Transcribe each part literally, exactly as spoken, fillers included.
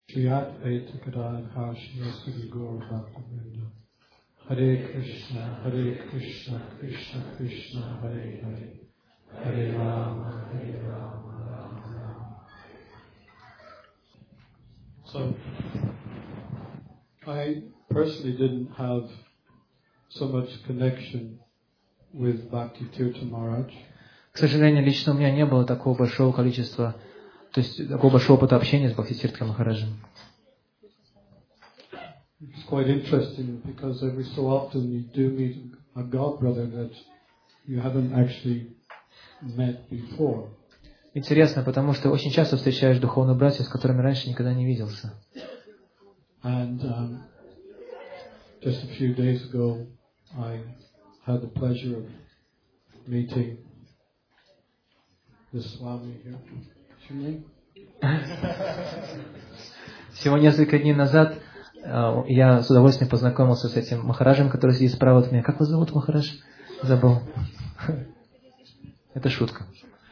Shri Advaita Gadadhar Shri Gaur Bhaktivinoda. Hare Krishna, Hare Krishna, Krishna Krishna, Hare Hare. Hare Rama, Hare Rama, Rama Rama. So, I personally didn't have so much connection with Bhakti Tirtha Maharaj. К сожалению, лично у меня не было такого большого количества, то есть такого большого опыта общения с Бхактитиртха Махараджем. It's quite interesting because every so often you do meet a god brother that you haven't actually met before. Интересно, потому что очень часто встречаешь духовных братьев, с которыми раньше никогда не виделся. And um, just a few days ago, I had the pleasure of meeting the Swami here. What's your name? Всего несколько дней назад uh, я с удовольствием познакомился с этим Махараджем, который сидит справа от меня. Как вас зовут, Махарадж? Забыл. Это шутка.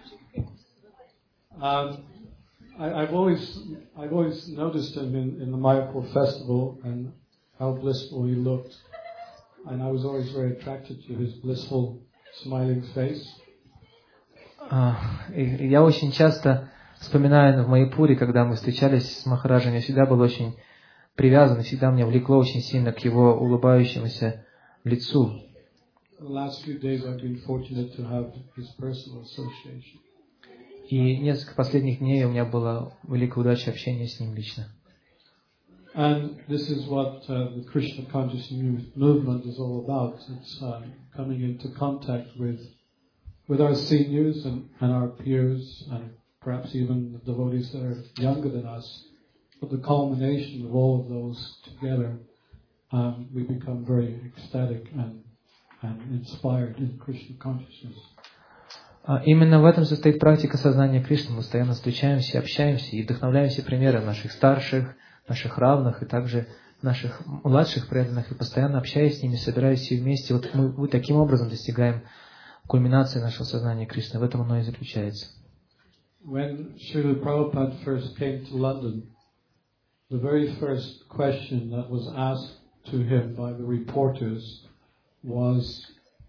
Um, I, I've always, I've always noticed him in, in the Mayapur festival and how blissful he looked, and I was always very attracted to his blissful, smiling face. Uh, и я очень часто вспоминаю в Майяпуре, когда мы встречались с Махараджем, я всегда был очень привязан, и всегда меня влекло очень сильно к его улыбающемуся лицу. The last few days I've been fortunate to have his personal association. И несколько последних дней у меня была великая удача общения с ним лично. And this is what uh, the Krishna conscious movement is all about. It's uh, coming into contact with with our seniors and, and our peers, and perhaps even the devotees that are younger than us. But the culmination of all of those together, um, we become very ecstatic and, and inspired in Krishna consciousness. Именно в этом состоит практика сознания Кришны. Мы постоянно встречаемся, общаемся и вдохновляемся примером наших старших, наших равных и также наших младших преданных. И постоянно общаясь с ними, собираясь все вместе, вот мы, мы таким образом достигаем кульминации нашего сознания Кришны. В этом оно и заключается. When Srila Prabhupada first came to London, the very first question that was asked to him by the reporters was,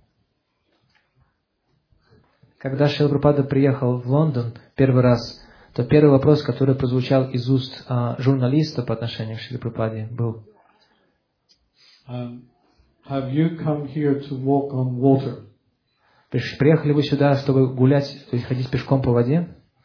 когда Шрила Прабхупада приехал в Лондон первый раз, то первый вопрос, который прозвучал из уст а, журналиста по отношению к Шриле Прабхупаде, был: um, Have you come here to walk on water? Приехали вы сюда, чтобы гулять, то есть ходить пешком по воде?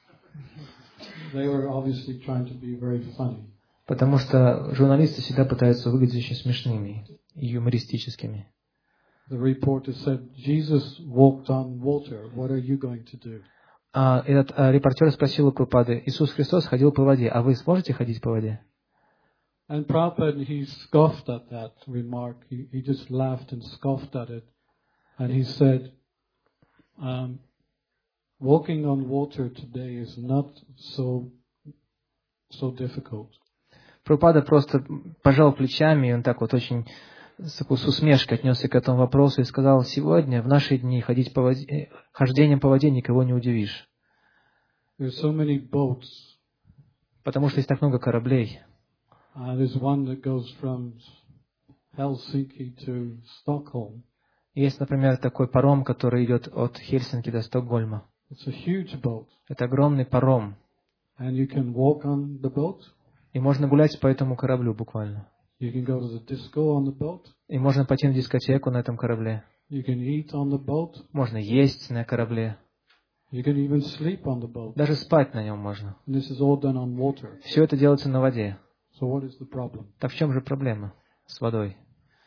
They were obviously trying to be very funny. Потому что журналисты всегда пытаются выглядеть очень смешными и юмористическими. The reporter said, Jesus walked on water. What are you going to do? А этот а, репортер спросил у Прабхупады: Иисус Христос ходил по воде, а вы сможете ходить по воде? And Prabhupada, he scoffed at that remark. He, he just laughed and scoffed at it. And he said, um, walking on water today is not so, so difficult. Прабхупада просто пожал плечами, и он так вот очень с, с усмешкой отнесся к этому вопросу и сказал: сегодня, в наши дни, ходить по воде, хождением по воде никого не удивишь. So many boats. Потому что есть так много кораблей. Uh, there's one that goes from Helsinki to Stockholm. Есть, например, такой паром, который идет от Хельсинки до Стокгольма. It's a huge boat. Это огромный паром. And you can walk on the boat. И можно гулять по этому кораблю буквально. You can go to the disco on the boat. И можно пойти на дискотеку на этом корабле. You can eat on the boat. Можно есть на корабле. You can even sleep on the boat. Даже спать на нем можно. And this is all done on water. Все это делается на воде. So what is the problem? Так в чем же проблема с водой?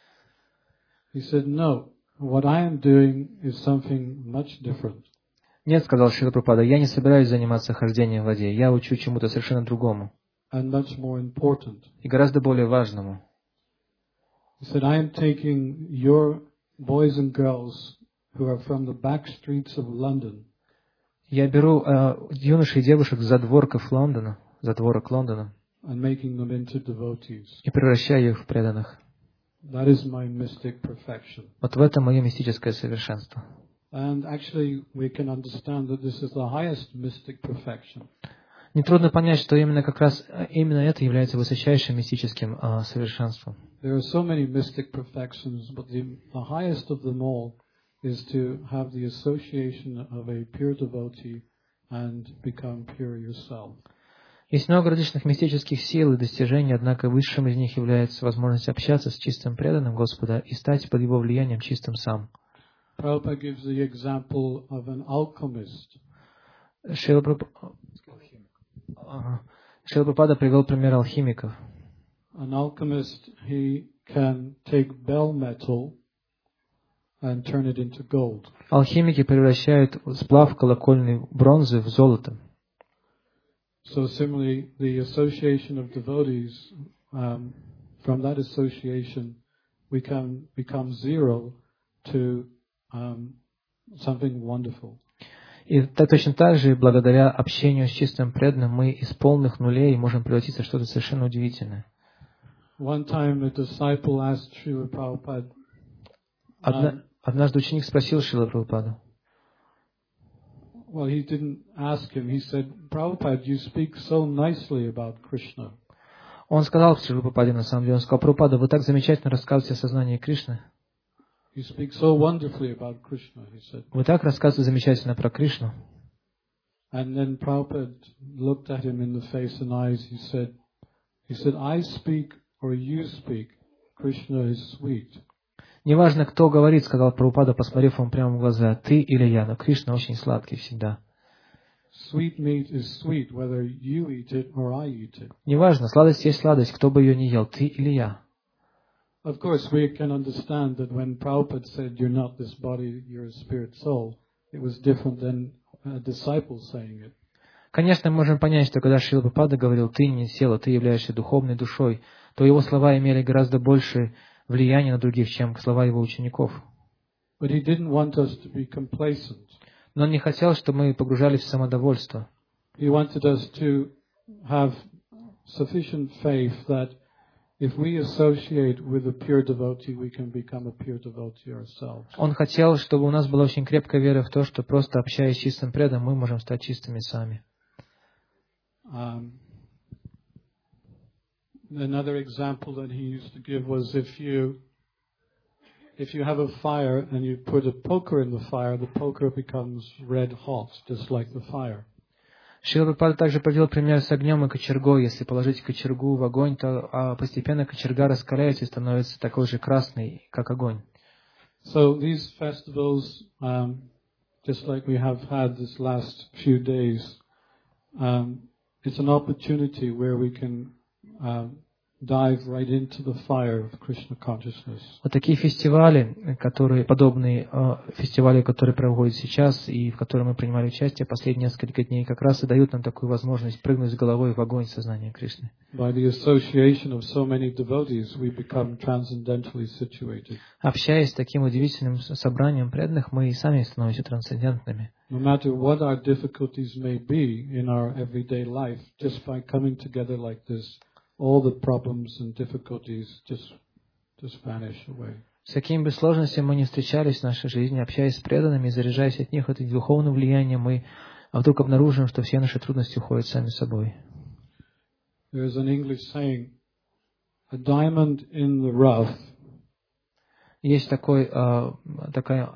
He said, no, what I am doing is something much different. Нет, сказал Шрила Прабхупада, я не собираюсь заниматься хождением в воде. Я учу чему-то совершенно другому. And much more important. И гораздо более важному. He said, I am taking your boys and girls who are from the back streets of London. Я беру э, юношей и девушек с задворков Лондона, задворок Лондона, and making them into devotees. И превращаю их в преданных. That is my mystic perfection. Вот в этом мое мистическое совершенство. And actually, we can understand that this is the highest mystic perfection. Нетрудно понять, что именно как раз именно это является высочайшим мистическим а, совершенством. There are so many mystic perfections, but the, the highest of them all is to have the association of a pure devotee and become pure yourself. Есть много различных мистических сил и достижений, однако высшим из них является возможность общаться с чистым преданным Господа и стать под его влиянием чистым сам. Prabhupada gives the example of an alchemist. Шрила Праб- Ага. Шрила Прабхупада привел пример алхимиков. An alchemist, he can take bell metal and turn it into gold. Алхимики превращают сплав колокольной бронзы в золото. So similarly, the association of devotees, um, from that association, we can become zero to um, something wonderful. И так, точно так же, благодаря общению с чистым преданным, мы из полных нулей можем превратиться в что-то совершенно удивительное. One time a disciple asked Srila Prabhupada, Одна, um, однажды ученик спросил Шрила Прабхупаду. well, he didn't ask him. He said, Prabhupada, you speak so nicely about Krishna. Он сказал Шрила Прабхупаде, на самом деле, он сказал: Прабхупада, вы так замечательно рассказываете о сознании Кришны. You speak so wonderfully about Krishna, he said. Вы так рассказываете замечательно про Кришну. And then Prabhupada looked at him in the face and eyes. He said, he said, I speak or you speak, Krishna is sweet. Неважно, кто говорит, сказал Прабхупада, посмотрев ему прямо в глаза, ты или я, но Кришна очень сладкий всегда. Sweet meat is sweet, whether you eat it or I eat it. Неважно, сладость есть сладость, кто бы ее ни ел, ты или я. Of course, we can understand that when Prabhupada said, you're not this body, you're a spirit soul, it was different than a disciple saying it. Конечно, мы можем понять, что когда Шрила Прабхупада говорил, ты не тело, ты являешься духовной душой, то его слова имели гораздо больше влияния на других, чем слова его учеников. But he didn't want us to be complacent. Но он не хотел, чтобы мы погружались в самодовольство. He wanted us to have sufficient faith that if we associate with a pure devotee, we can become a pure devotee ourselves. Он хотел, чтобы у нас была очень крепкая вера в то, что просто общаясь с чистым преданным, мы можем стать чистыми сами. Um, another example that he used to give was if you if you have a fire and you put a poker in the fire, the poker becomes red hot, just like the fire. Шрила Прабхупада также привел пример с огнем и кочергой. Если положить кочергу в огонь, то а постепенно кочерга раскаляется и становится такой же красной, как огонь. So these festivals, um, just like we have had this last few days, um, it's an opportunity where we can um, dive right into the fire of Krishna consciousness. Вот такие фестивали, которые подобные э, фестивали, которые проводят сейчас и в которых мы принимали участие последние несколько дней, как раз и дают нам такую возможность прыгнуть с головой в огонь сознания Кришны. By the association of so many devotees, we become transcendentally situated. Общаясь с таким удивительным собранием преданных, мы и сами становимся трансцендентными. No matter what our difficulties may be in our everyday life, just by coming together like this, all the problems and difficulties just just vanish away. С какими бы сложностями мы не встречались в нашей жизни, общаясь с преданными и заряжаясь от них этим духовным влиянием, мы вдруг обнаружим, что все наши трудности уходят сами собой. There is an English saying, a diamond in the rough. Есть такой, uh, такая...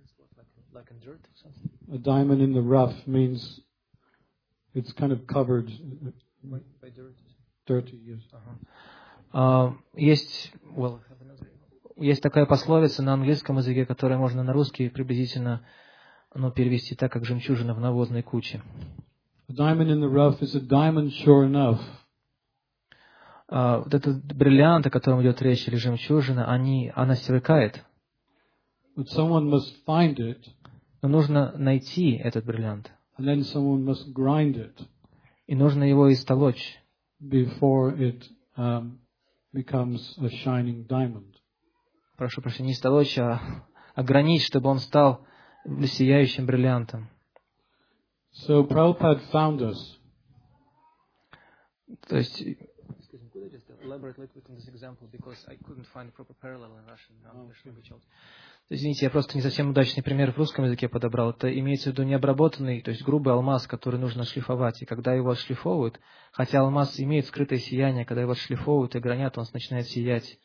A diamond in the rough means it's kind of covered by dirt. Dirty, yes. Uh, есть, well, есть такая пословица на английском языке, которую можно на русский приблизительно ну, перевести так, как жемчужина в навозной куче. A diamond in the rough is a diamond sure enough. Uh, вот этот бриллиант, о котором идет речь, или жемчужина, они, она сверкает. But someone must find it. Но нужно найти этот бриллиант. And then someone must grind it. И нужно его истолочь. Before it um, becomes a shining diamond. Прошу прощения, не истолочь, а огранить, чтобы он стал сияющим бриллиантом. So Prabhupada found us. То есть, elaborate a little bit on this example because I couldn't find a proper parallel in Russian language. Извините, я просто не совсем удачный пример в русском языке подобрал. Это имеется в виду необработанный, то есть грубый алмаз, который нужно отшлифовать. И когда его отшлифовывают, хотя алмаз имеет скрытое сияние, когда его отшлифовывают и гранят, он начинает сиять.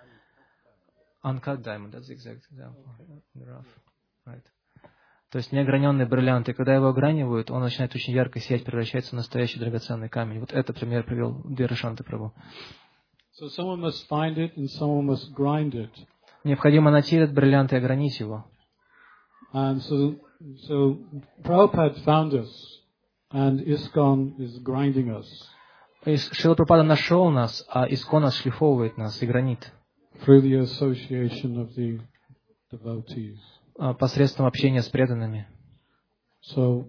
Uncut diamond, that's the exact example. Rough. Right. То есть неограненный бриллиант, и когда его огранивают, он начинает очень ярко сиять, превращается в настоящий драгоценный камень. Вот это пример привел Дирашанта Прабху. So someone must find it and someone must grind it. Необходимо найти этот бриллиант и огранить его. And so, so Prabhupada found us, and ISKCON is grinding us. Шрила Прабхупада нашел нас, а ISKCON отшлифовывает нас и гранит. Through the association of the devotees. Посредством общения с преданными. So,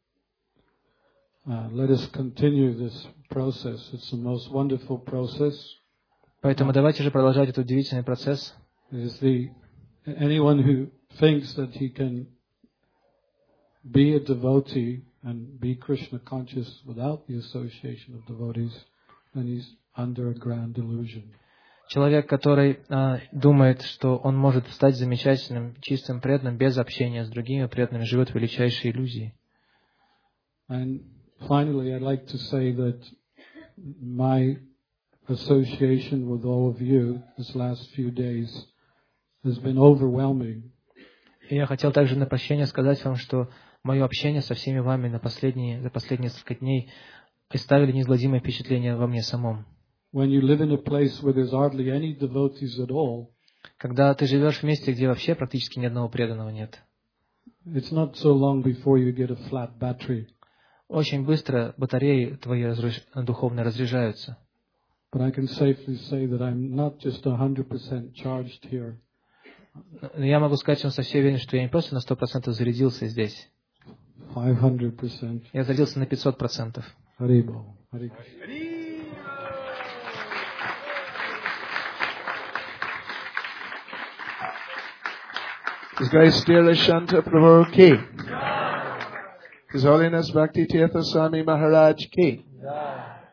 uh, let us continue this process. It's the most wonderful process. Поэтому давайте же продолжать этот удивительный процесс. Is the anyone who thinks that he can be a devotee and be Krishna conscious without the association of devotees, then he's under a grand delusion. Человек, который а, думает, что он может стать замечательным, чистым преданным без общения с другими преданными, живет в величайшей иллюзии. And finally, I'd like to say that my association with all of you this last few days has been overwhelming. И я хотел также на прощание сказать вам, что мое общение со всеми вами на последние, за последние несколько дней оставили неизгладимое впечатление во мне самом. When you live in a place where there's hardly any devotees at all, когда ты живешь в месте, где вообще практически ни одного преданного нет, it's not so long before you get a flat battery. Очень быстро батареи твои разруш... духовные разряжаются. But I can safely say that I'm not just one hundred percent charged here. Я могу сказать вам со всей уверенностью, что я не просто на сто процентов зарядился здесь. five hundred percent. Я зарядился на пятьсот процентов. Харибол. Хари. His Grace Dirashanta Prabhu Ki. His Holiness Bhakti Tirtha Swami Maharaj Ki.